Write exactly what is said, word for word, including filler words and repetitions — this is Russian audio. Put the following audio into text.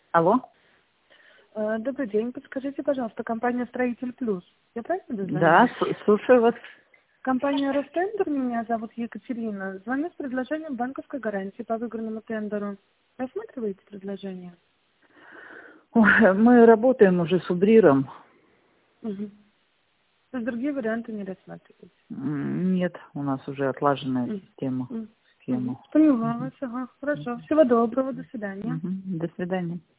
Алло. Добрый день. Подскажите, пожалуйста, компания «Строитель Плюс». Я правильно дозвонилась? Да, слушаю вас. Компания «Ростендер», меня зовут Екатерина. Звоню с предложением банковской гарантии по выигранному тендеру. Рассматриваете предложение? Ой, мы работаем уже с Убриром. Угу. То есть другие варианты не рассматриваете? Нет, у нас уже отлаженная Угу. система. Угу. Схема. Поняла вас. Ага. Хорошо. Всего доброго. До свидания. Угу. До свидания.